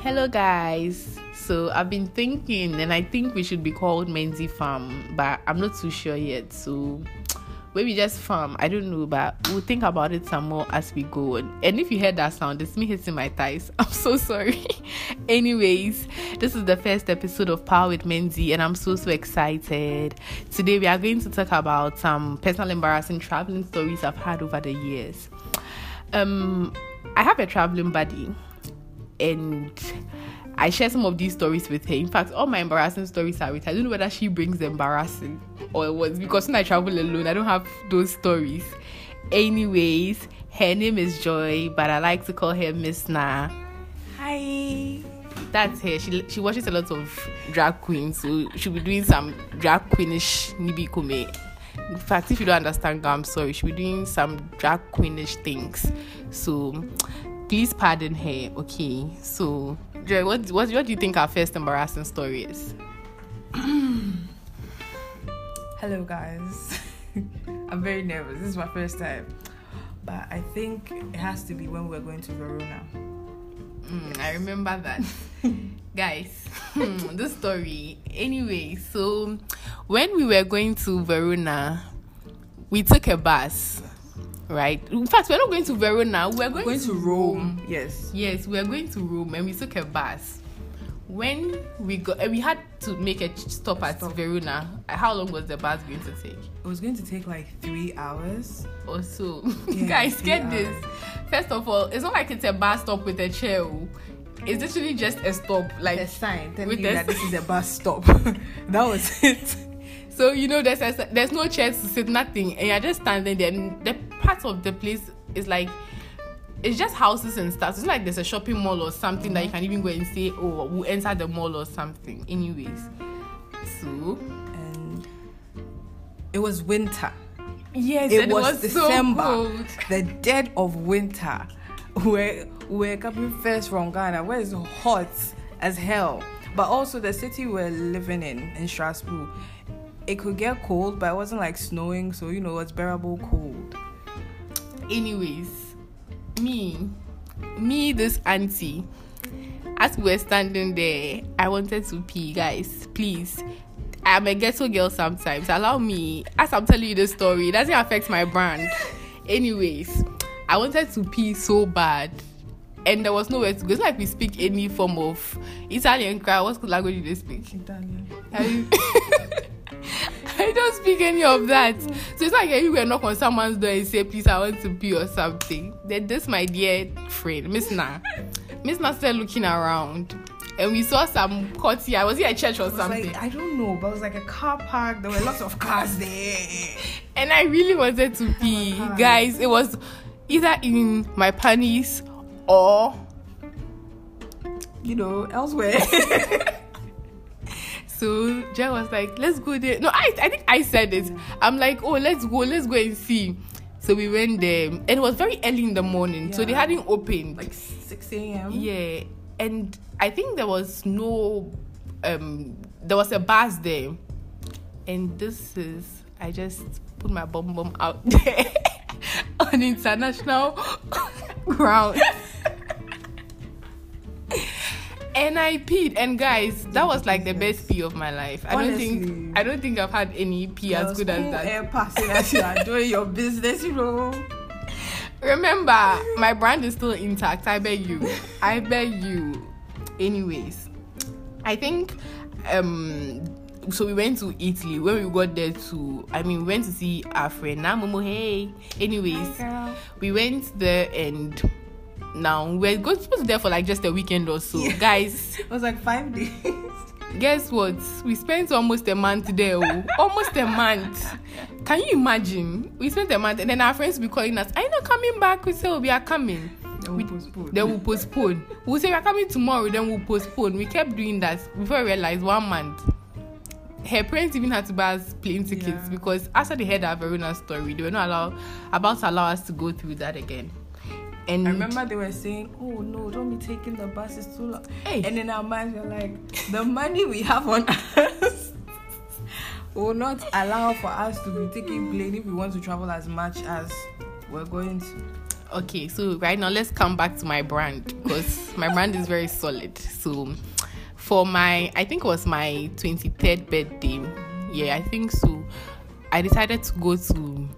Hello guys. So I've been thinking and I think we should be called Menzi Farm, but I'm not too sure yet. So maybe just farm. I don't know, but we'll think about it some more as we go on. And if you heard that sound, it's me hitting my thighs. I'm so sorry. Anyways, this is the first episode of Power with Menzi and I'm so excited. Today we are going to talk about some personal embarrassing traveling stories I've had over the years. I have a traveling buddy and I share some of these stories with her. In fact, all my embarrassing stories are with her. I don't know whether she brings the embarrassing or it was because when I travel alone, I don't have those stories. Anyways, her name is Joy, but I like to call her Miss Na. Hi. That's her. She watches a lot of drag queens, so she'll be doing some drag queenish nibi kume. In fact, if you don't understand, I'm sorry. She'll be doing some drag queenish things. So please pardon her, okay? So, Joy, what do you think our first embarrassing story is? Hello, guys. I'm very nervous. This is my first time. But I think it has to be when we're going to Verona. I remember that. Guys, this story. Anyway, so when we were going to Verona, we took a bus. Right. In fact, we're not going to Verona. We're going to Rome. Yes, we're going to Rome, and we took a bus. When we got, we had to make a stop at Verona. How long was the bus going to take? It was going to take like 3 hours or so. Yeah, Guys, get this. First of all, it's not like it's a bus stop with a chair. It's literally just a stop, like a sign telling with you that this is a bus stop. That was it. So there's no chairs to sit, nothing, and you're just standing there. And the part of the place is like it's just houses and stuff. It's not like there's a shopping mall or something that you can even go and say, "Oh, we'll enter the mall" or something. Anyways, so and it was winter. Yes, it was So December, cold. The dead of winter. We're coming first from Ghana, where it's hot as hell. But also the city we're living in Strasbourg, it could get cold, but it wasn't like snowing, so it was bearable cold. Anyways, me, this auntie, as we were standing there, I wanted to pee, guys. Please, I'm a ghetto girl sometimes. Allow me, as I'm telling you the story, it doesn't affect my brand. Anyways, I wanted to pee so bad. And there was nowhere to go. It's like we speak any form of Italian crowd. What language do they speak? Italian. I don't speak any of that. So it's like you were knock on someone's door and say, "Please, I want to pee" or something. Then this, my dear friend, Miss Na started looking around. And we saw some courtyard. Was it a church or something? Like, I don't know, but it was like a car park. There were lots of cars there. And I really wanted to pee. Guys, it was either in my panties or elsewhere. So Jay was like, "Let's go there." No, I think I said it. I'm like, "Oh, let's go and see." So we went there and it was very early in the morning. So they hadn't opened. Like 6 a.m. Yeah. And I think there was no there was a bus there. And I just put my bum out there on international ground. And I peed, and guys, that was like the best pee of my life. Honestly. I don't think I've had any pee as good as that. Air passing as you are doing your business, Remember, my brand is still intact. I beg you. Anyways, I think so we went to Italy. When we got there we went to see our friend Namomo. Hey. Anyways, hi, we went there and now we're supposed to be there for like just a weekend or so. Yeah. Guys, it was like 5 days. Guess what? We spent almost a month there. Almost a month. Can you imagine? We spent a month and then our friends will be calling us, "Are you not coming back?" We say, "Oh, we are coming." Then we'll postpone. We'll say, "We are coming tomorrow," then we'll postpone. We kept doing that before we realized 1 month. Her parents even had to buy us plane tickets because after they heard our Verona story, they were not about to allow us to go through that again. And I remember they were saying, "Oh no, don't be taking the bus, it's too long." Hey. And in our minds we're like, the money we have on us will not allow for us to be taking plane if we want to travel as much as we're going to. Okay, so right now let's come back to my brand because my brand is very solid. So for I think it was my 23rd birthday. Yeah, I think so. I decided to go to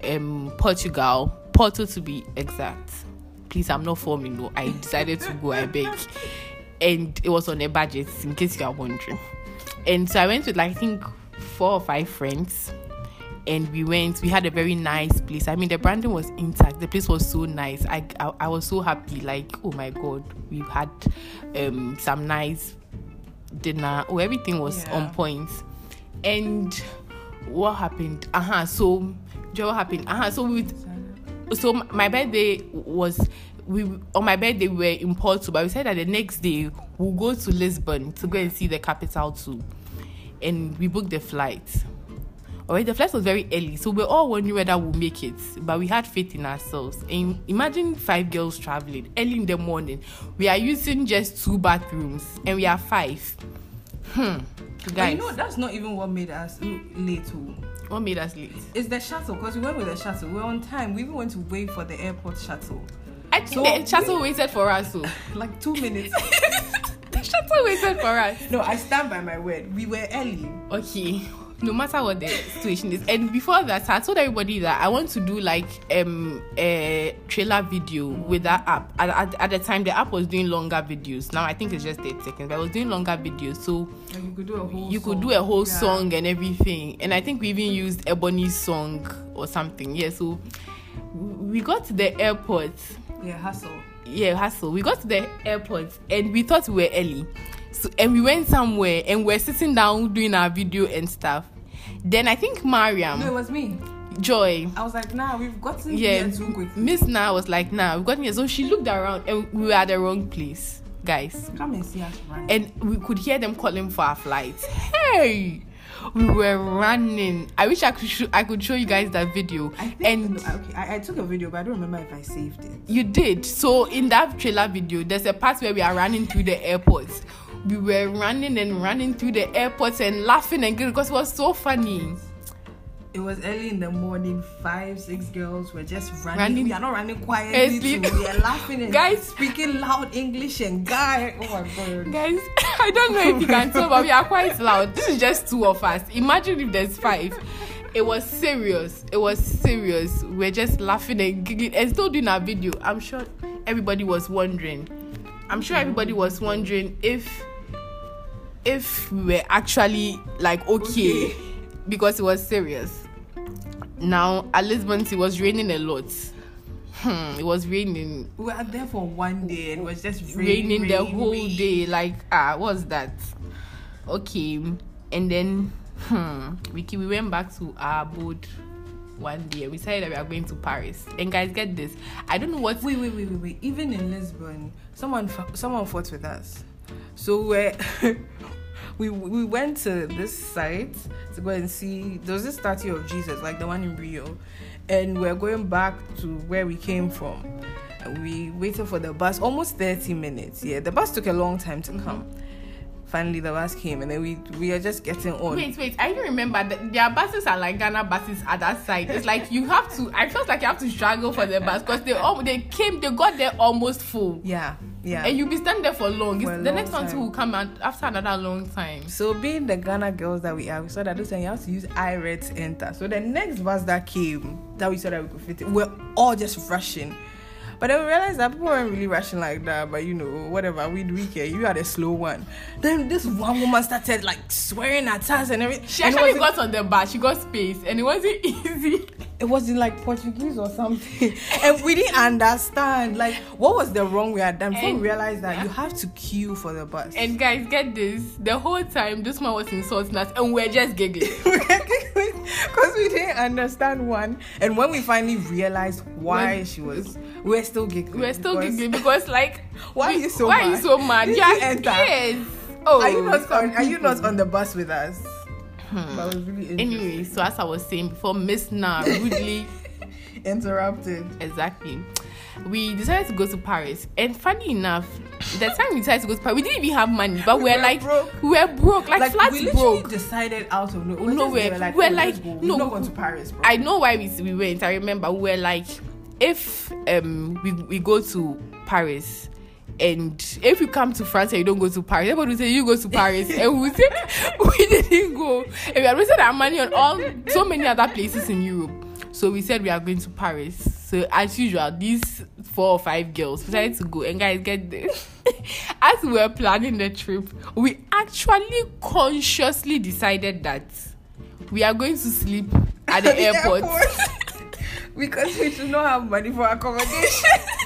Porto to be exact. Please, I'm not forming. No, I decided to go. I beg, and it was on a budget. In case you are wondering, and so I went with I think 4 or 5 friends. And we had a very nice place. I mean, the branding was intact. The place was so nice. I was so happy. Like, oh my God, we've had some nice dinner. Oh, everything was on point. And what happened? So my birthday was on my birthday we were in Porto, but we said that the next day we'll go to Lisbon to go and see the capital too. And we booked the flight. Alright, the flight was very early, so we're all wondering whether we'll make it, but we had faith in ourselves. And imagine 5 girls traveling early in the morning. We are using just 2 bathrooms, and we are 5. Guys, but you know, that's not even what made us late. What made us late? It's the shuttle, because we went with the shuttle. We were on time. We even went to wait for the airport shuttle. I think the shuttle waited for us, so like 2 minutes. The shuttle waited for us. No, I stand by my word. We were early. Okay. No matter what the situation is. And before that, I told everybody that I want to do like a trailer video with that app. At the time, the app was doing longer videos. Now I think it's just 8 seconds, but I was doing longer videos. So and you could do a whole song and everything. And I think we even used Ebony's song or something. Yeah, so we got to the airport. Hustle. We got to the airport and we thought we were early. So, and we went somewhere and we're sitting down doing our video and stuff. Then I think Mariam. No, it was me. Joy. I was like, nah, we've gotten here too quick. Miss Na was like, nah, we've gotten here. So she looked around and we were at the wrong place. Guys. Come and see us run. And we could hear them calling for our flight. Hey! We were running. I wish I could show you guys that video. I took a video, but I don't remember if I saved it. You did. So in that trailer video, there's a part where we are running through the airport. We were running through the airport and laughing and giggling because it was so funny. It was early in the morning. 5, 6 girls were just running. We are not running quietly. We are laughing and guys speaking loud English and guy. Oh my God, guys! I don't know if you can tell, but we are quite loud. This is just 2 of us. Imagine if there's 5. It was serious. We're just laughing and giggling and still doing our video. I'm sure everybody was wondering if we were actually like okay. Because it was serious. Now at Lisbon it was raining a lot. It was raining. We were there for 1 day and it was just raining the whole day. Like what's that? Okay, and then we went back to our abode one day. We decided that we are going to Paris. And guys, get this. I don't know what. Wait. Even in Lisbon, someone fought with us. So we went to this site to go and see. There was this statue of Jesus, like the one in Rio, and we're going back to where we came from. And we waited for the bus almost 30 minutes. Yeah, the bus took a long time to come. Finally, the bus came, and then we are just getting on. Wait! I even remember that their buses are like Ghana buses at that side. It's like you have to. I felt like you have to struggle for the bus because they got there almost full. Yeah. And you'll be standing there for long. The next one will come out after another long time. So being the Ghana girls that we are, we saw that this time you have to use iRed to enter. So the next bus that came, that we saw that we could fit in, we're all just rushing. But then we realized that people weren't really rushing like that. But whatever, we care. You are the slow one. Then this one woman started like swearing at us and everything. She actually got on the bus. She got space, and it wasn't easy. It was in like Portuguese or something, and we didn't understand like what was the wrong we had done. Before we realized that you have to queue for the bus. And guys, get this: the whole time this man was insulting us, and we're just giggling. Because we didn't understand one. And when we finally realized why we're still giggling. Because like, why are you so mad? Yeah, yes. Oh, are you not on the bus with us? That was really interesting. Anyway, so as I was saying before, Miss Na rudely interrupted. Exactly. We decided to go to Paris, and funny enough, the time we decided to go to Paris, we didn't even have money, but we were broke, like flat we broke. Decided out of nowhere. We're like, no, we're not going to Paris, bro. I know why we went. I remember we were like, if we go to Paris, and if you come to France and you don't go to Paris, everybody will say you go to Paris, and we say we didn't go, and we are wasting our money on so many other places in Europe. So we said we are going to Paris. So as usual, these 4 or 5 girls decided to go. And guys, get this. As we were planning the trip, we actually consciously decided that we are going to sleep at the airport. Because we do not have money for accommodation.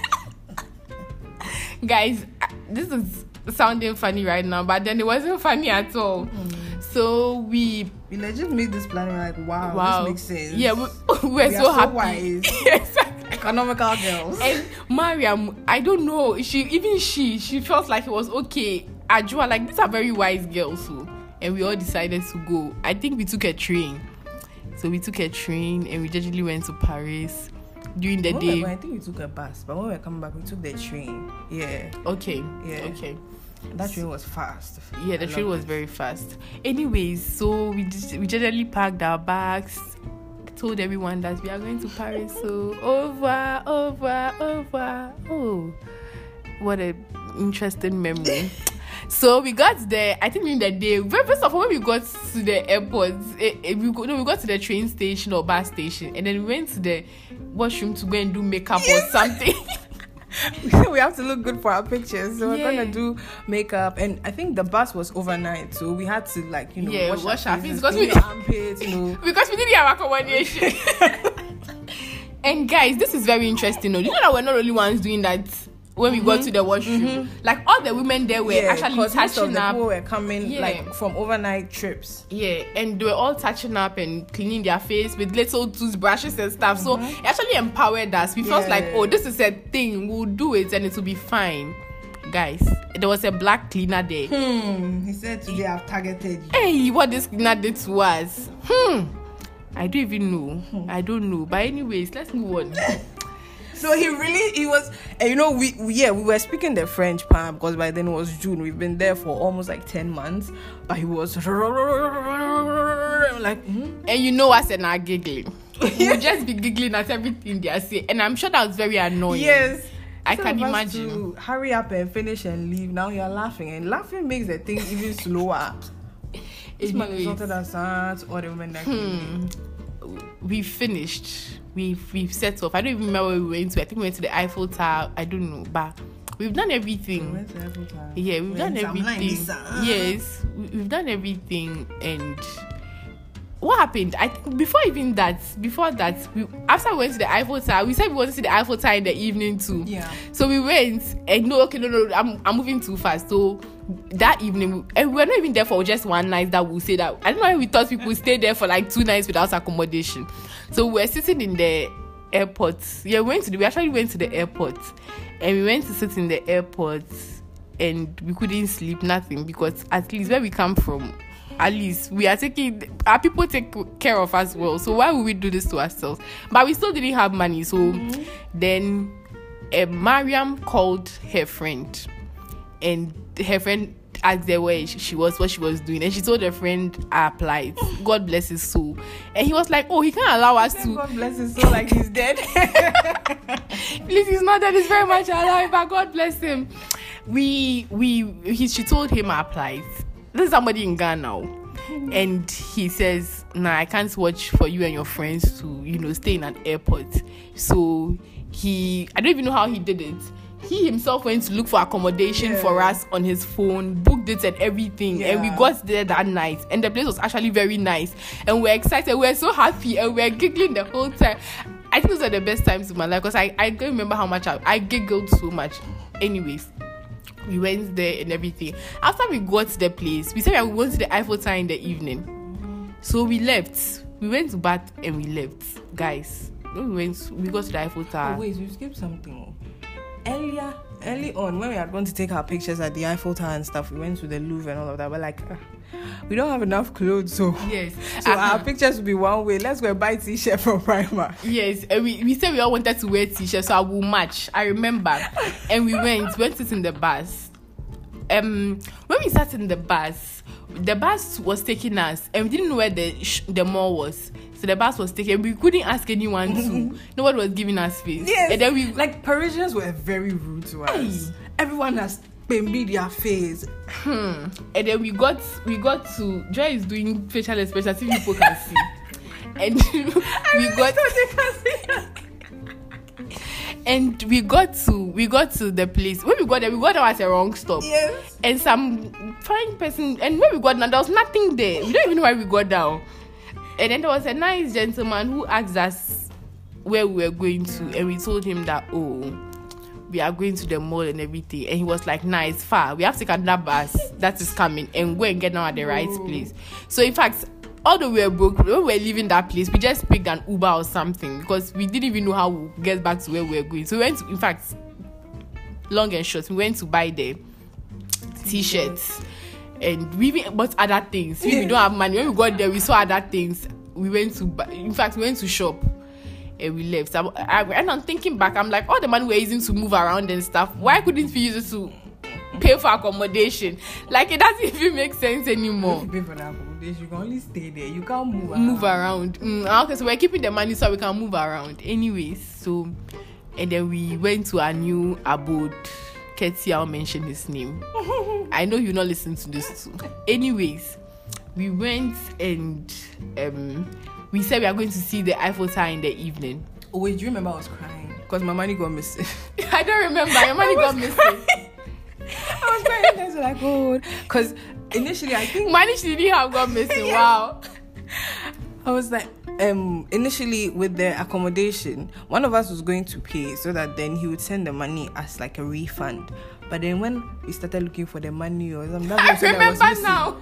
Guys, this is sounding funny right now, but then it wasn't funny at all. So we legit made this plan. We're like, wow, this makes sense. Yeah, we're so happy. Wise. Exactly. Economical girls. And Mariam, I don't know, she felt like it was okay. Ajua, like, these are very wise girls, so, and we all decided to go. I think we took a train. So we took a train and we generally went to Paris during the day. I think we took a bus, but when we were coming back, we took the train. Yeah. Okay. Yeah. Okay. That train was fast. Yeah, the train was very fast. Anyways, so we generally packed our bags, told everyone that we are going to Paris. So over. Oh, what a interesting memory. So we got there, I think in the day, first of all, when we got to the airport, we got to the train station or bus station, and then we went to the washroom to go and do makeup or something. We have to look good for our pictures, so we're gonna do makeup, and I think the bus was overnight, so we had to wash our faces because we armpits, because we didn't have accommodation. And guys, this is very interesting. You know that we're not the only ones doing that. When we got to the washroom, like all the women there were actually touching up. People were coming like from overnight trips. Yeah, and they were all touching up and cleaning their face with little toothbrushes and stuff. So it actually empowered us. We felt like, oh, this is a thing. We'll do it and it will be fine. Guys, there was a black cleaner there. He said today I've targeted you. Hey, what this cleaner did to us? I don't even know. I don't know. But anyways, let's move on. So he was, and we were speaking the French palm because by then it was June. We've been there for almost like 10 months, but he was like, and you know us and our giggling. We'll just be giggling at everything they are saying, and I'm sure that was very annoying. Yes, I can imagine. To hurry up and finish and leave. Now you're laughing, and laughing makes the thing even slower. This man insulted us or the women that came. We finished. We've set off. I don't even remember where we went to. I think we went to the Eiffel Tower. I don't know, but we've done everything. We went to the Eiffel Tower. Yeah, we've done everything. Yes, we've done everything. And what happened? I think before that, after we went to the Eiffel Tower, we said we wanted to see the Eiffel Tower in the evening too. Yeah. So we went, and no, I'm moving too fast. So that evening, and we were not even there for just one night. That we'll say that. I don't know why we thought people stay there for like 2 nights without accommodation. So we were sitting in the airport. Yeah, we actually went to the airport, and we went to sit in the airport, and we couldn't sleep, nothing, because at least where we come from, at least we are our people take care of us well. So why would we do this to ourselves? But we still didn't have money. So then Mariam called her friend, and her friend asked her where she was, what she was doing, and she told her friend I applied. God bless his soul. And he was like, oh, he can't allow us to. God bless his soul, like he's dead. Please, he's not dead, he's very much alive, but God bless him. She told him I applied. This is somebody in Ghana, and he says, nah, I can't watch for you and your friends to stay in an airport. So I don't even know how he did it. He himself went to look for accommodation for us on his phone, booked it and everything, and we got there that night, and the place was actually very nice, and we're excited, we're so happy, and we're giggling the whole time. I think those are the best times of my life, because I don't remember how much I giggled so much. Anyways, we went there and everything. After we got to the place, we said we went to the Eiffel Tower in the evening. So we left. We went to bath and we left. Guys, when we got to the Eiffel Tower. Oh, wait, we skipped something. Early on, when we are going to take our pictures at the Eiffel Tower and stuff, we went to the Louvre and all of that. We're like, we don't have enough clothes, so our pictures will be one way. Let's go buy t-shirt from Primark. Yes, and we said we all wanted to wear t-shirts, so I will match. I remember, and we went to sit in the bus. when we sat in the bus was taking us, and we didn't know where the mall was. So the bus was taken. We couldn't ask anyone to. Nobody was giving us space. Yes. And then we like Parisians were very rude to us. Everyone has been their face. And then we got to Joy is doing facial expressions so people can see. And we got to the place. When we got there, we got there at a wrong stop. Yes. And some fine person, and when we got down, there was nothing there. We don't even know why we got down. And then there was a nice gentleman who asked us where we were going to, and we told him that, we are going to the mall and everything. And he was like, nah, it's far. We have to take another bus that is coming and go and get down at the right place. So in fact, although we were broke, when we were leaving that place, we just picked an Uber or something because we didn't even know how we'll get back to where we were going. So we went to, in fact, long and short, we went to buy the t-shirts. And we even bought other things. We don't have money. When we got there, we saw other things. We went to shop and we left. And I'm thinking back, I'm like, all the money we're using to move around and stuff, why couldn't we use it to pay for accommodation? Like, it doesn't even make sense anymore. If you pay for the accommodation, you can only stay there. You can't move around. Okay, so we're keeping the money so we can move around. Anyways, so, and then we went to our new abode. Ketty, I'll mention his name. I know you'll not listen to this too. Anyways, we went and we said we are going to see the Eiffel Tower in the evening. Oh wait, do you remember I was crying? Because my money got missing. I don't remember. Your money got missing. I was crying. I was like, oh, because initially I think money she didn't have got missing. Yes. Wow. I was like, initially with the accommodation, one of us was going to pay so that then he would send the money as like a refund. But then when we started looking for the money or something, I remember now.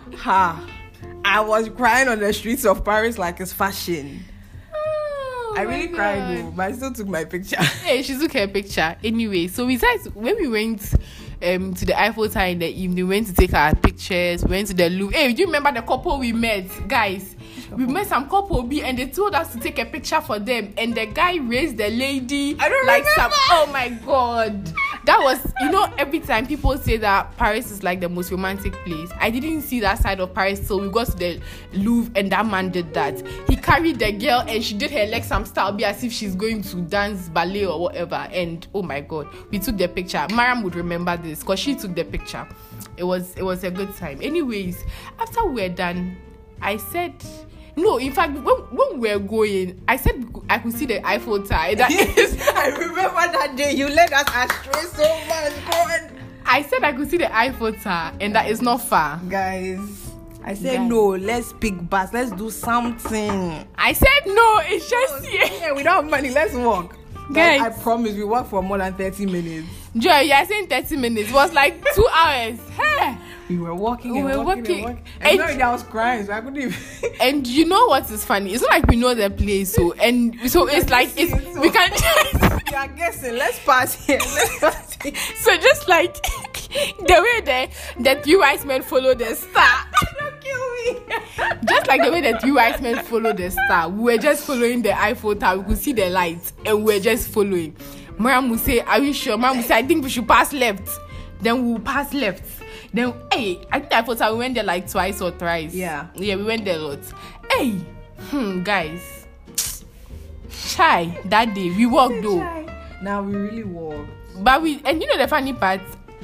I was crying on the streets of Paris like it's fashion. Oh, I really cried though, but I still took my picture. Hey, she took her picture. Anyway, so when we went to the Eiffel Tower in the evening, we went to take our pictures, we went to the Louvre. Hey, do you remember the couple we met, guys? We met some couple B and they told us to take a picture for them, and the guy raised the lady. I don't like remember. Oh my god, that was, every time people say that Paris is like the most romantic place, I didn't see that side of Paris. So we got to the Louvre and that man did that. He carried the girl and she did her leg some style, be as if she's going to dance ballet or whatever. And oh my god, we took the picture. Mariam would remember this because she took the picture. It was a good time. Anyways, after we're done, I said, no, in fact, when we were going, I said I could see the Eiffel Tower. I remember that day. You led us astray so much. God. I said I could see the Eiffel Tower, and that is not far. Guys, I said no, let's pick bus. Let's do something. I said no, it's just here. Yeah, we don't have money. Let's walk. Guys, I promise we walk for more than 30 minutes. Joy, you are saying 30 minutes. It was like 2 hours. Hey. We were walking and walking. And and I was crying, so I couldn't even. And you know what is funny? It's not like we know the place, so it's like we can just. You are guessing. Let's pass here. So just like the way the three wise men follow the star. Don't kill me. Just like the way the three wise men follow the star, we were just following the Eiffel Tower. We could see the lights, and we were just following. Mariam will say, "Are you sure?" Mariam will say, "I think we should pass left." Then we will pass left. Then, hey, I think I thought we went there like twice or thrice. Yeah, we went there a lot. Hey, guys, chai, that day we walked though. Now we really walked. But and the funny part,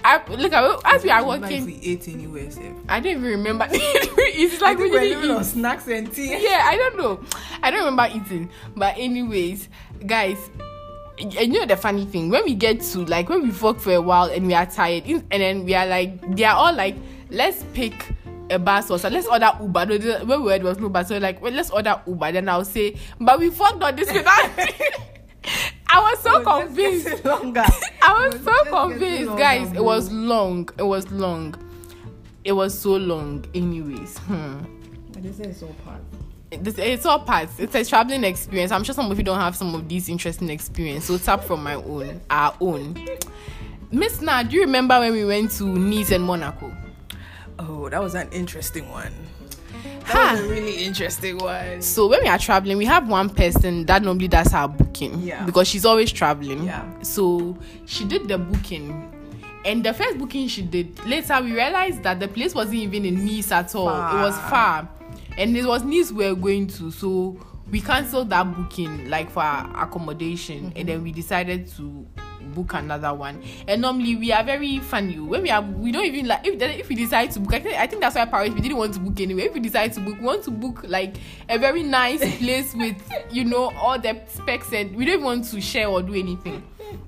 as we are walking. Like we ate anywhere, Seth. I don't even remember. It's like we didn't living on snacks and tea. Yeah, I don't know. I don't remember eating. But anyways, guys. And the funny thing, when we get to when we walk for a while and we are tired, and then we are like, they are all like, let's pick a bus or so, let's order Uber. No, when we were, there was no bus, so well, let's order Uber. Then I'll say, but we fucked on this without. I was so convinced. I was so convinced, guys. It was long. It was so long. Anyways, But they say it's all part. It's all parts. It's a traveling experience. I'm sure some of you don't have some of these interesting experiences. So tap from our own. Miss Na, do you remember when we went to Nice and Monaco? Oh, that was an interesting one. That was a really interesting one. So when we are traveling, we have one person that normally does our booking. Yeah. Because she's always traveling. Yeah. So she did the booking. And the first booking she did, later we realized that the place wasn't even in Nice at all. Far. It was far. And it was Nice we were going to. So we cancelled that booking, like, for our accommodation. And then we decided to book another one. And normally we are very funny. When we don't even like, if we decide to book, I think that's why Paris, we didn't want to book anyway. If we decide to book, we want to book like a very nice place with, you know, all the specs, and we don't even want to share or do anything.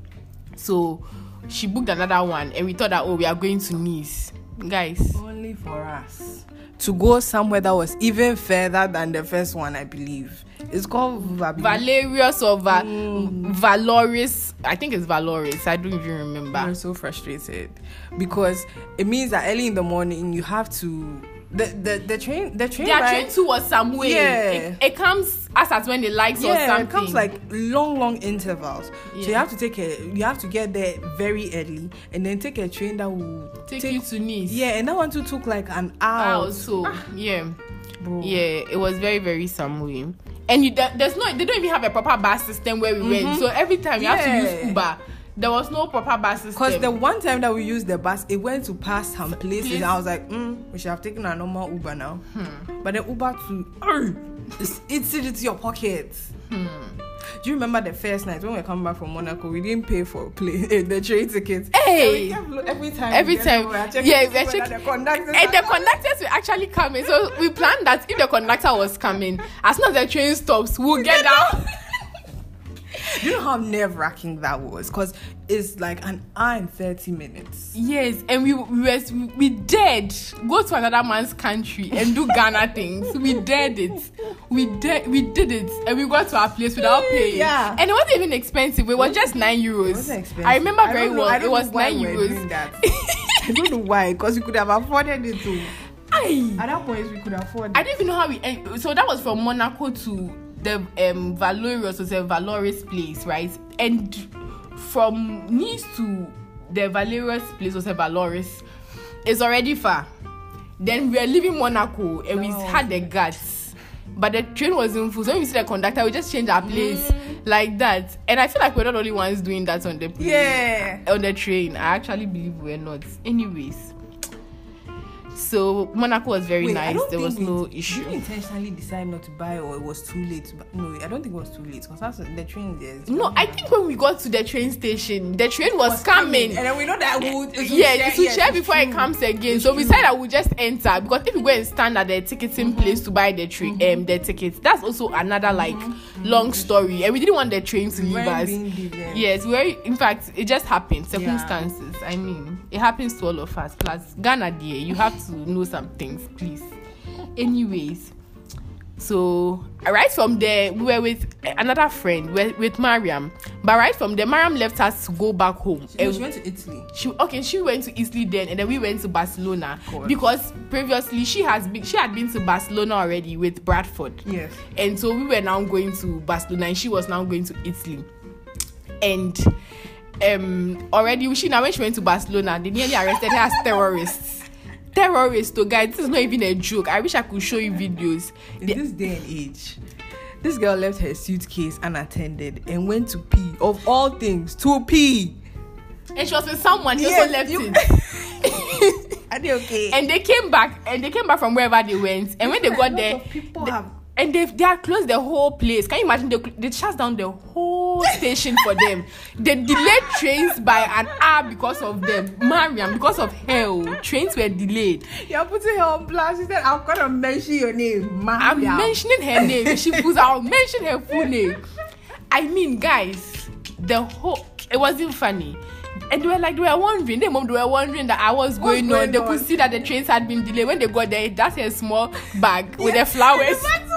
So she booked another one, and we thought that, we are going to Nice, guys. Only for us to go somewhere that was even further than the first one, I believe. It's called Valerius or Valoris. I think it's Valoris. I don't even remember. I'm so frustrated because it means that early in the morning you have to the train. Their train too was some way. Yeah. It comes as at when it likes or something. It comes like long intervals. Yeah. So you have to get there very early and then take a train that will take you to Nice. Yeah, and that one too took like an hour. Yeah. Bro. Yeah, it was very, very some way. And they don't even have a proper bus system where we went. So every time you have to use Uber. There was no proper bus system. Because the one time that we used the bus, it went to pass some places. And I was like, we should have taken a normal Uber now. But the Uber it's into your pocket. Do you remember the first night when we were coming back from Monaco? We didn't pay for the train tickets. Hey, every time. Yeah, we were checking. And the conductors were actually coming. So we planned that if the conductor was coming, as soon as the train stops, we'll get down. Do you know how nerve-wracking that was? Because it's like an hour and 30 minutes. Yes, and we dared go to another man's country and do Ghana things. We dared it. We did it, and we got to our place without paying. Yeah, and it wasn't even expensive. It was just €9. It wasn't expensive. I remember very well. It was €9. I don't know why, because we could have afforded it too. At that point, we could afford it. I don't even know how we. So that was from Monaco to the Valorius, was a Valoris place, right? And from Nice to the Valerius place was a Valoris. It's already far. Then we are leaving Monaco and we had the guts, but the train wasn't full. So when we see the conductor, we just change our place like that. And I feel like we're not the only ones doing that on the plane. Yeah, on the train. I actually believe we're not. Anyways. So Monaco was very nice. There was no issue. Did you intentionally decide not to buy, or it was too late? No, I don't think it was too late because the train there. No, I think when we got to the train station, the train was coming, and then we know that it would share before it comes again. So we said I would just enter, because if we go and stand at the ticketing place to buy the train, the tickets, that's also another long story, and we didn't want the train to leave us. Yes, in fact, it just happened. Circumstances. Yeah. I mean, it happens to all of us. Plus, Ghana, dear, you have to know some things, please. Anyways, so right from there we were with another friend with Mariam, but right from there Mariam left us to go back home. She went to Italy. She went to Italy then, and then we went to Barcelona because previously she had been to Barcelona already with Bradford. Yes, and so we were now going to Barcelona and she was now going to Italy. And already when she went to Barcelona, they nearly arrested her as terrorists, oh guys, this is not even a joke. I wish I could show you videos. In this day and age, this girl left her suitcase unattended and went to pee, of all things, to pee. And she was with someone. He also left it. Are they okay? And they came back from wherever they went. And when they got there, and they had closed the whole place. Can you imagine? They shut down the whole station for them. They delayed trains by an hour because of them. Mariam, because of her, trains were delayed. You're putting her on blast. She said, I'm going to mention your name, Mariam. I'm mentioning her name. I'll mention her full name. I mean, guys, it wasn't funny. And they were wondering that I was going on. They could see that the trains had been delayed. When they got there, that's a small bag with the flowers.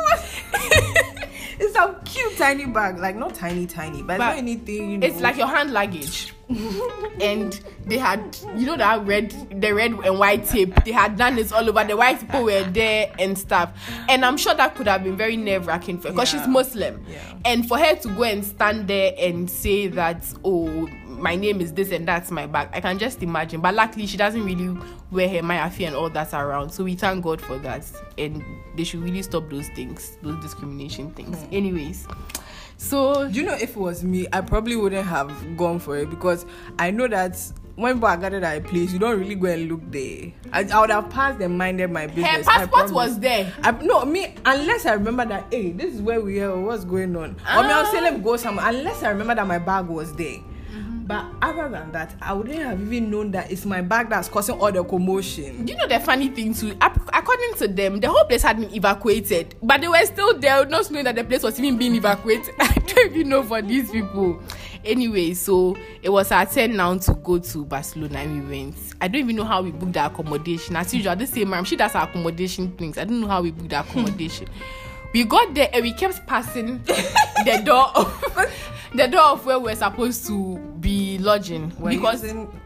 It's a cute tiny bag, like not tiny, but it's not anything. It's like your hand luggage. And they had, that red and white tape. They had done this all over. The white people were there and stuff. And I'm sure that could have been very nerve-wracking for her because she's Muslim. Yeah. And for her to go and stand there and say that, my name is this and that's my bag, I can just imagine. But luckily, she doesn't really wear her mayafi and all that around. So we thank God for that. And they should really stop those things, those discrimination things. Anyways. So, do you know, if it was me, I probably wouldn't have gone for it because I know that when people are gathered at a place, you don't really go and look there. I would have passed and minded my business. Her passport was there. Unless I remember that, hey, this is where we are, what's going on. Or me, I'll say, let me go somewhere. Unless I remember that my bag was there. But other than that, I wouldn't have even known that it's my bag that's causing all the commotion. You know the funny thing too? According to them, the whole place had been evacuated, but they were still there, not knowing that the place was even being evacuated. I don't even know for these people. Anyway, so it was our turn now to go to Barcelona, and we went. I don't even know how we booked the accommodation. As usual, this same ma'am, she does our accommodation things. I don't know how we booked the accommodation. We got there and we kept passing the door of where we're supposed to be lodging because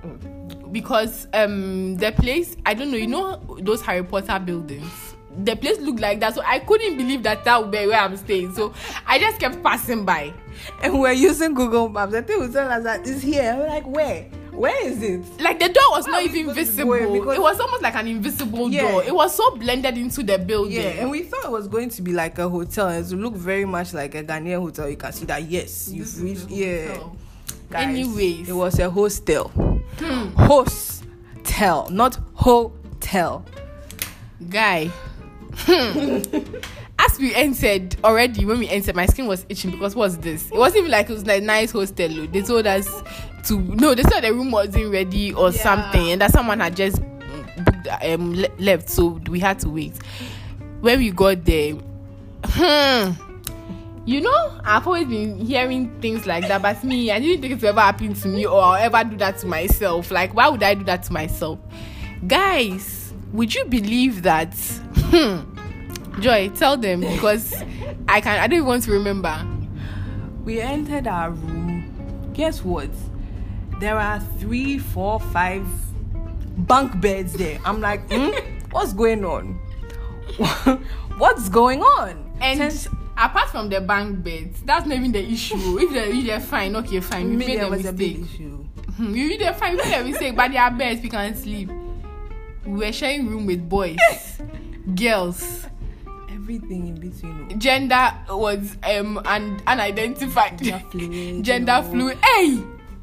the place, I don't know, you know those Harry Potter buildings, the place looked like that, so I couldn't believe that would be where I'm staying, so I just kept passing by, and we're using Google Maps. I think we tell us that it's here. We're like, where is it? Like the door was not even visible. It was almost like an invisible door. It was so blended into the building. Yeah, and we thought it was going to be like a hotel. It would look very much like a Ghanaian hotel. You can see that, yes, you've reached. Yeah. Guys, anyways, it was a hostel. Hostel, not hotel. Guy. As we entered already, when we entered, my skin was itching because what's this? It wasn't even like it was like nice hostel. They told us they said the room wasn't ready or something, and that someone had just booked, left, so we had to wait. When we got there, you know, I've always been hearing things like that, but me, I didn't think it would ever happen to me or I'll ever do that to myself. Like, why would I do that to myself? Guys, would you believe that? Joy, tell them, because I don't even want to remember. We entered our room. Guess what? There are 3, 4, 5 bunk beds there. I'm like, what's going on? What's going on? And apart from the bunk beds, that's not even the issue. If they're fine, okay, fine. We made a mistake. We made a mistake, but they are beds, we can't sleep. We were sharing room with boys, girls. Everything in between. Gender was unidentified. Gender fluid. Hey!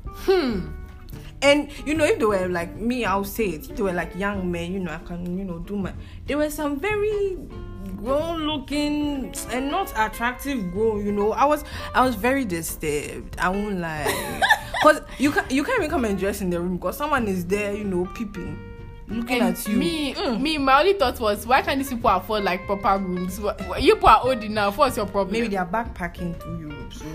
And you know, if they were like me, I'll say it. If they were like young men, you know, I can, you know, do my. There were some very grown-looking and not attractive grown. You know, I was very disturbed. I won't lie, because you can't even come and dress in the room because someone is there, you know, peeping. Looking and at you. Me, my only thought was, why can't these people afford like proper rooms? You people are old enough. What's your problem? Maybe they are backpacking through Europe. So.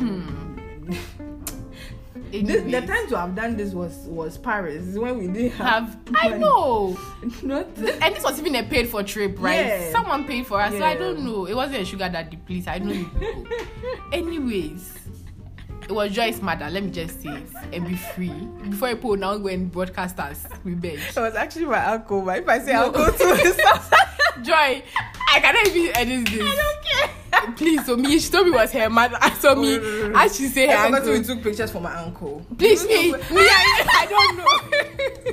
The time to have done this was Paris. When we didn't have I know. And this was even a paid for trip, right? Yeah. Someone paid for us, so I don't know. It wasn't a sugar daddy, please. I know you people. Anyways, it was Joy's mother, let me just say it, and be free. Before people now go and broadcast us, we beg. It was actually my uncle, but if I say uncle too, Joy, I cannot even edit this. I don't care. Please, so me, she told me it was her mother. So me, as she say her uncle. We took pictures for my uncle. Please, me, I don't know.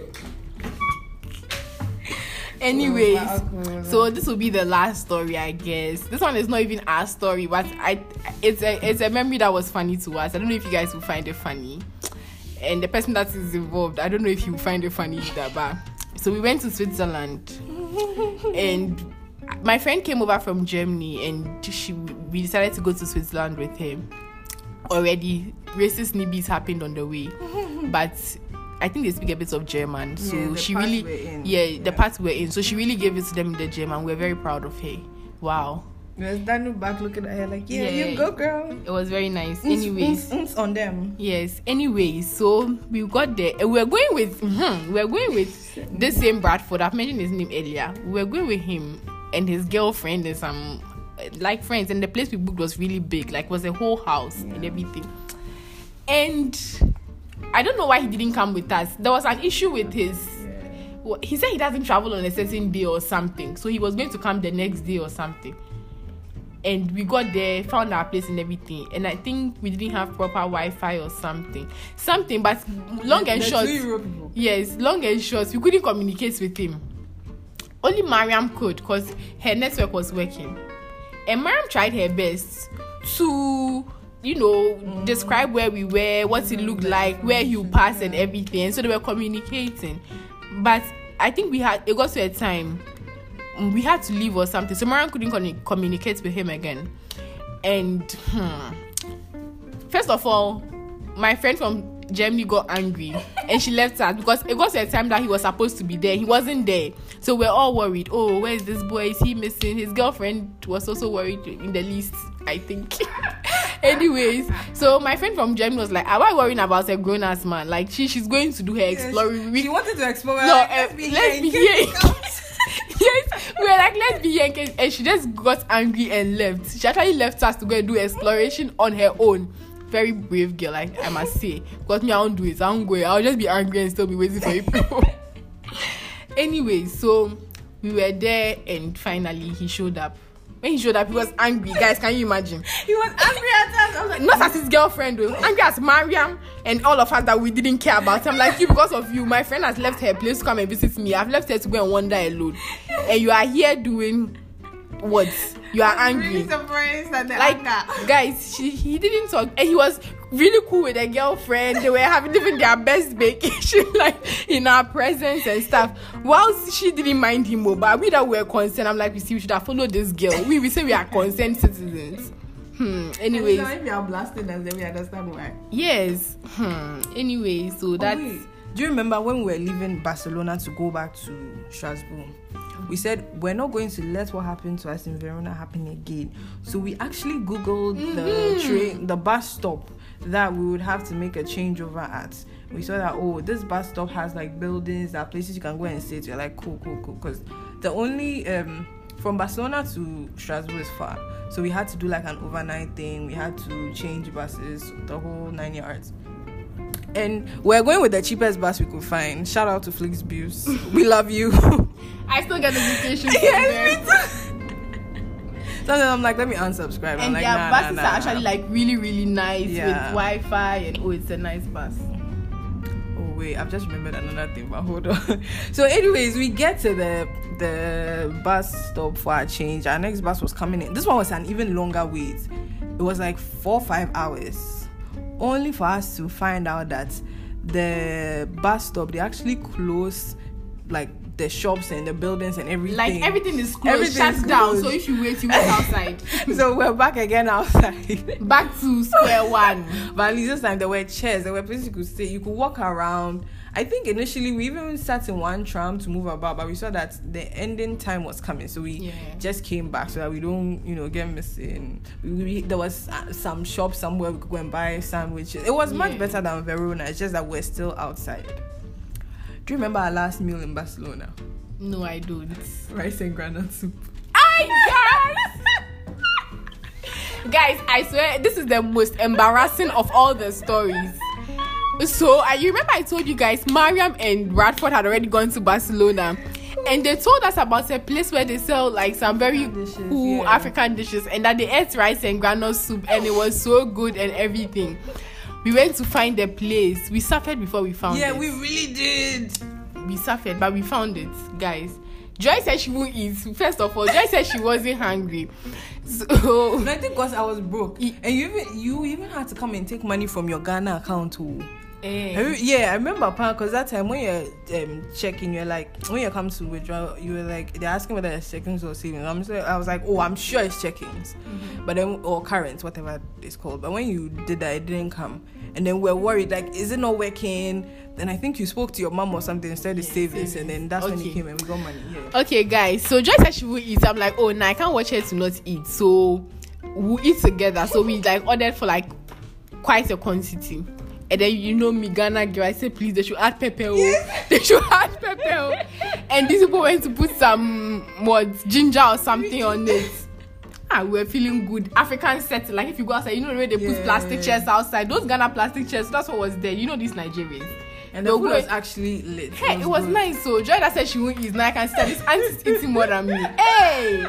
Anyways, so this will be the last story, I guess. This one is not even our story, but it's a memory that was funny to us. I don't know if you guys will find it funny, and the person that is involved, I don't know if he will find it funny either. But so we went to Switzerland, and my friend came over from Germany, and we decided to go to Switzerland with him. Already, racist nibbies happened on the way, but I think they speak a bit of German, so she really, the parts we're in, so she really gave it to them in the German. We're very proud of her. Wow. We're standing back looking at her like, you go, girl. It was very nice. Anyways, on them. Yes. Anyways, so we got there. We're going with this same Bradford. I've mentioned his name earlier. We're going with him and his girlfriend and some like friends, and the place we booked was really big, like was a whole house and everything. And I don't know why he didn't come with us. There was an issue with his. He said he doesn't travel on a certain day or something, so he was going to come the next day or something. And we got there, found our place and everything, and I think we didn't have proper Wi-Fi or something. But long and short, yes, long and short, we couldn't communicate with him. Only Mariam could, because her network was working, and Mariam tried her best to describe where we were, what it looked like, where he would pass and everything. And so they were communicating. But I think it got to a time we had to leave or something. So Mariam couldn't communicate with him again. And first of all, my friend from Germany got angry and she left us because it got to a time that he was supposed to be there. He wasn't there. So we're all worried. Oh, where is this boy? Is he missing? His girlfriend was also worried in the least, I think. Anyways, so my friend from Germany was like, am I worrying about a grown-ass man? Like, she's going to do her exploring. She wanted to explore. No, let's be here. Yes, we were like, let's be here. And she just got angry and left. She actually left us to go and do exploration on her own. Very brave girl, like I must say. Because me, I won't do it. I won't go. I'll just be angry and still be waiting for you. Anyway, so we were there and finally he showed up. When he showed up, he was angry. Guys, can you imagine? He was angry at us. I was like, not as his girlfriend, though. Angry as Mariam and all of us that we didn't care about. I'm like, because of you, my friend has left her place to come and visit me. I've left her to go and wander alone. And you are here doing what? You are angry. Really surprised at the like, anger. Guys, he didn't talk. And he was really cool with a girlfriend. They were having even their best vacation, like in our presence and stuff. Whilst she didn't mind him, but we that were concerned. I'm like, we should have followed this girl. We say we are concerned citizens. Anyways, if you are blasting us, then we understand why. Yes. Anyway, so that's. Do you remember when we were leaving Barcelona to go back to Strasbourg? We said we're not going to let what happened to us in Verona happen again. So we actually Googled the bus stop that we would have to make a changeover at. We saw that, this bus stop has like buildings, that places you can go and sit. You're like, cool. Because the only from Barcelona to Strasbourg is far. So we had to do like an overnight thing. We had to change buses, the whole 9 yards. And we're going with the cheapest bus we could find. Shout out to Flixbus. We love you. I still get notifications. Yes, me too. Sometimes I'm like, let me unsubscribe. And I'm like, their buses are actually like really, really nice with Wi-Fi and it's a nice bus. Oh wait, I've just remembered another thing, but hold on. So anyways, we get to the bus stop for our change. Our next bus was coming in. This one was an even longer wait. It was like 4 or 5 hours. Only for us to find out that the bus stop, they actually close like the shops and the buildings and everything. Like everything is closed, shut down. So if you wait outside. So we're back again outside. Back to square one. But at least this time there were chairs, there were places you could sit, you could walk around. I think initially we even sat in one tram to move about, but we saw that the ending time was coming, so we just came back so that we don't, get missing. There was some shop somewhere we could go and buy sandwiches. It was much better than Verona. It's just that we're still outside. Do you remember our last meal in Barcelona? No, I don't. Rice and granite soup. Guys, I swear this is the most embarrassing of all the stories. So, you remember I told you guys, Mariam and Radford had already gone to Barcelona. And they told us about a place where they sell like some very cool African dishes. And that they ate rice and granite soup. And it was so good and everything. We went to find the place. We suffered before we found it. Yeah, we really did. We suffered, but we found it, guys. Joy said she won't eat. First of all, Joy said she wasn't hungry. So no, I think because I was broke. And you even had to come and take money from your Ghana account too. I remember, because that time when you're checking, you're like, when you come to withdraw, you were like, they're asking whether it's checkings or savings. I was like, I'm sure it's checkings, but then, or current, whatever it's called. But when you did that, it didn't come, and then we're worried, like, is it not working? Then I think you spoke to your mom or something instead of savings, and then that's when it came and we got money. Okay, guys, so Joy said she will eat. I'm like, I can't watch her to not eat, so we'll eat together. So we like ordered for like quite a quantity. And then me, Ghana girl, I said, please, they should add pepper. They should add pepper. And these people went to put some ginger or something on it. We were feeling good. African set, like if you go outside, the way they put plastic chairs outside. Those Ghana plastic chairs, that's what was there. These Nigerians. And the food was actually lit. Hey, it was nice. So Joyda said she won't eat. Now I can see this auntie's eating more than me. Hey!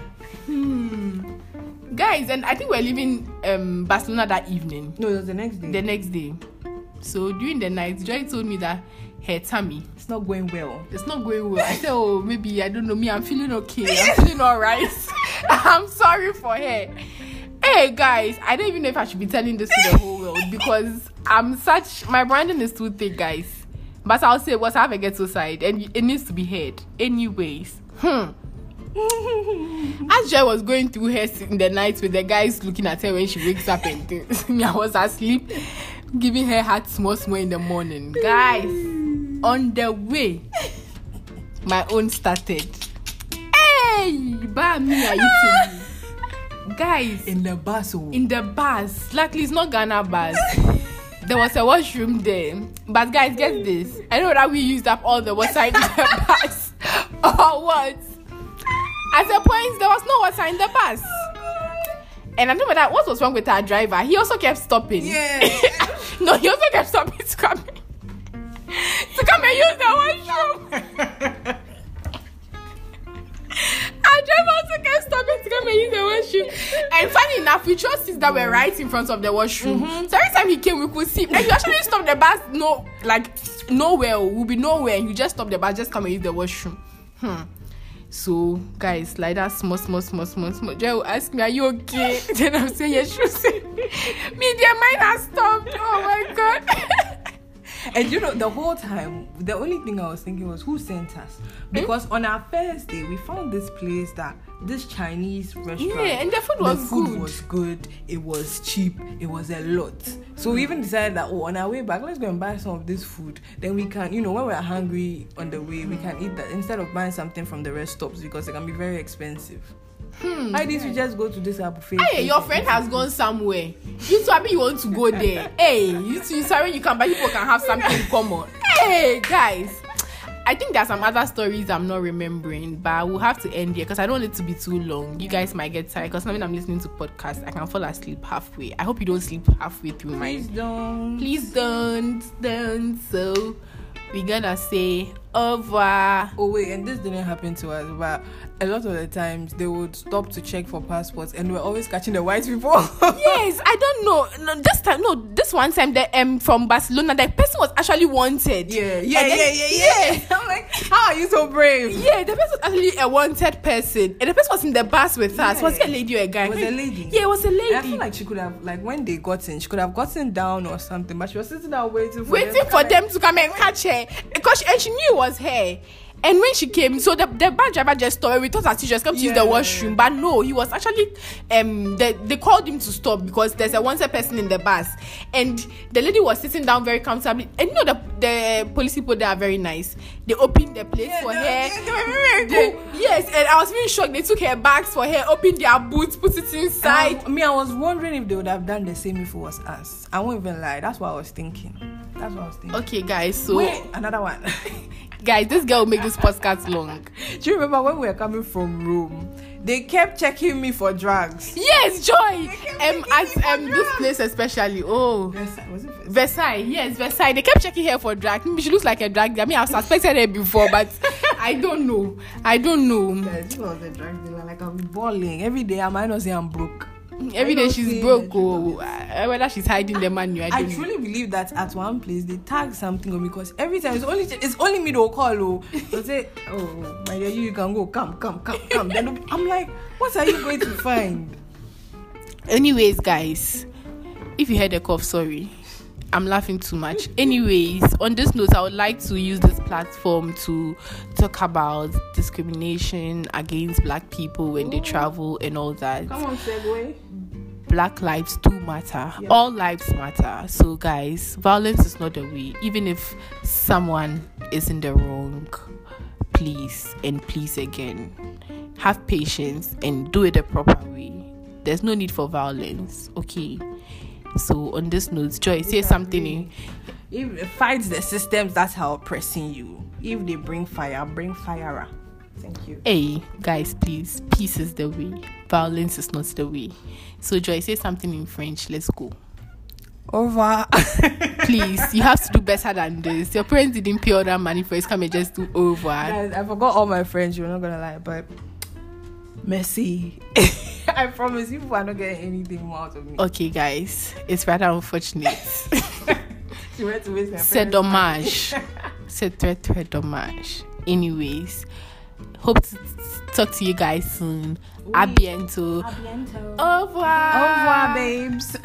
Guys, and I think we're leaving Barcelona that evening. No, it was the next day. The next day. So during the night, Joy told me that her tummy, it's not going well. I said, maybe, I don't know, me, I'm feeling okay. I'm feeling all right. I'm sorry for her. Hey guys, I don't even know if I should be telling this to the whole world because my branding is too thick, guys. But I'll say what's have a ghetto side and it needs to be heard. Anyways. As Joy was going through her in the night with the guys looking at her when she wakes up and things, me, I was asleep, giving her heart small in the morning. Guys, on the way, my own started. Hey, me, are you telling me? Guys, in the bus. Luckily, it's not Ghana bus. There was a washroom there. But guys, get this. I know that we used up all the water in the bus. Or what? At a point, there was no water in the bus. And I remember that what was wrong with our driver? He also kept stopping. Yeah. No, he also kept stopping to come and use the washroom. Our driver also kept stopping to come and use the washroom. And funny enough, we chose seats that were right in front of the washroom. Mm-hmm. So every time he came, we could see. And he actually stopped the bus, nowhere. We'll be nowhere. You just stop the bus, just come and use the washroom. So, guys, like that small. Joy will ask me, are you okay? Then I'm saying, yes, she say, media mine has stopped. Oh my God. And the whole time, the only thing I was thinking was, who sent us? Because on our first day, we found this place this Chinese restaurant. Yeah, and the food was good. It was cheap. It was a lot. So we even decided that, on our way back, let's go and buy some of this food. Then we can, when we're hungry on the way, we can eat that instead of buying something from the rest stops because it can be very expensive. Why didn't we just go to this buffet? Hey, your friend has gone somewhere. You told me you want to go there. Hey, you sorry you can buy, people can have something in common. Hey, guys. I think there are some other stories I'm not remembering, but we'll have to end here because I don't want it to be too long. You guys might get tired because when I'm listening to podcasts, I can fall asleep halfway. I hope you don't sleep halfway through mine. Please don't. So we gotta say au revoir. Oh wait, and this didn't happen to us, but a lot of the times they would stop to check for passports and we're always catching the white people. Yes, I don't know. No, this one time from Barcelona, the person was actually wanted. Yeah. I'm like, how are you so brave? Yeah, the person was actually a wanted person. And the person was in the bus with us. Was it a lady or a guy? It was a lady. Yeah, it was a lady. And I feel like she could have, when they got in, she could have gotten down or something, but she was sitting there waiting for them to come and catch her. And she knew it was her. And when she came, so the bus driver just stopped. We thought that she just come to use the washroom, but no, he was actually they called him to stop because there's a wanted person in the bus, and the lady was sitting down very comfortably. And the police people, they are very nice. They opened the place for her. They were very good. Yes, and I was really shocked. They took her bags for her, opened their boots, put it inside. I was wondering if they would have done the same if it was us. I won't even lie. That's what I was thinking. Okay, guys. So wait, another one. Guys, this girl will make this podcast long. Do you remember when we were coming from Rome? They kept checking me for drugs. Yes, Joy. At this place especially. Oh, Versailles. Was it Versailles? Yes, Versailles. They kept checking her for drugs. Maybe she looks like a drug dealer. I mean, I've suspected her before, but I don't know. Guys, this was a drug dealer. Like, I'm balling every day. I might not say I'm broke. Every day she's broke, whether she's hiding the money. I truly believe that at one place they tag something on me because every time it's only me they'll call. They'll say, "Oh, my dear, you can go, come." Then I'm like, what are you going to find? Anyways, guys, if you heard a cough, sorry. I'm laughing too much. Anyways, on this note, I would like to use this platform to talk about discrimination against Black people when they travel and all that. Come on, segue. Black lives do matter. Yeah. All lives matter. So, guys, violence is not the way. Even if someone is in the wrong, please again, have patience and do it the proper way. There's no need for violence. Okay. So on this note, Joy, say something. If it fights the systems that are oppressing you, if they bring fire, bring fire. Thank you. Hey, guys, please. Peace is the way. Violence is not the way. So Joy, say something in French. Let's go. Au revoir. Please, you have to do better than this. Your parents didn't pay all that money for it. Come and just do au revoir. Guys, I forgot all my French. You're not gonna lie, but merci. I promise you are not getting anything more out of me. Okay, guys, it's rather unfortunate. She went to waste her C'est dommage. C'est très très dommage. Anyways, Hope to talk to you guys soon. Abiento. Abiento. Au revoir. Au revoir, babes.